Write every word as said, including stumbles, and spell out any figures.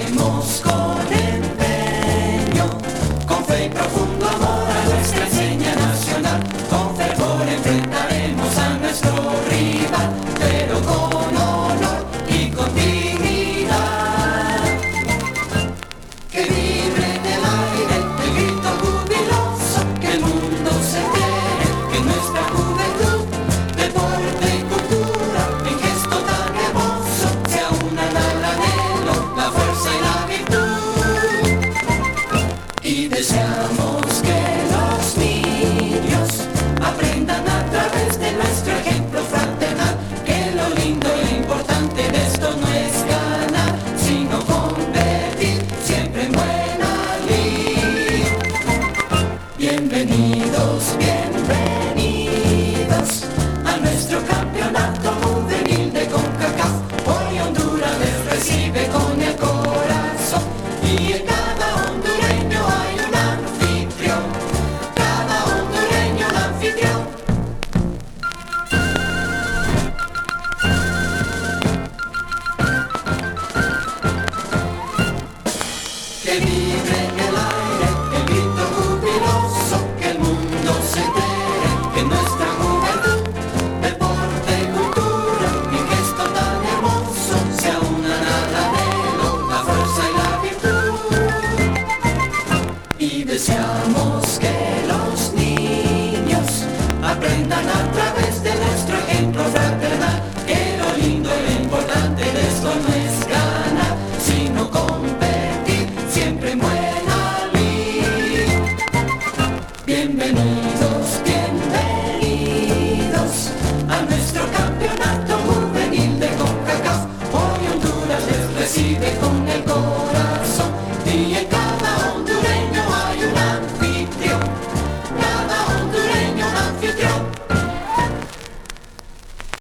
Luchemos con empeño, con fe y profundo amor a nuestra enseña nacional. Con fervor enfrentaremos a nuestro rival, pero con honor y con dignidad. Que vibre en el aire el grito jubiloso, que el mundo se entere que nuestra juventud, deporte y cultura, en gesto tan hermoso, se aunan al anhelo, la fuerza y la virtud. Y deseamos que los niños aprendan a través de nuestro ejemplo fraternal, que lo lindo e importante de esto no es ganar, sino competir siempre en buena lid. Bienvenidos, bienvenidos a nuestro campeonato juvenil de CONCACAF. Hoy Honduras les recibe con el corazón, y en cada hondureño hay un anfitrión, cada hondureño un anfitrión. Que vibre en el aire el grito jubiloso, que el mundo se entere que nuestra juventud, deporte y cultura, en gesto tan hermoso, se aunan al anhelo, la fuerza y la virtud. Y deseamos que los niños aprendan a través de nuestro ejemplo fraternal, que lo lindo y lo importante de esto no es ganar, sino competir siempre en buena lid. Bienvenidos, bienvenidos a nuestro campeonato juvenil de CONCACAF. Hoy Honduras les recibe con el corazón.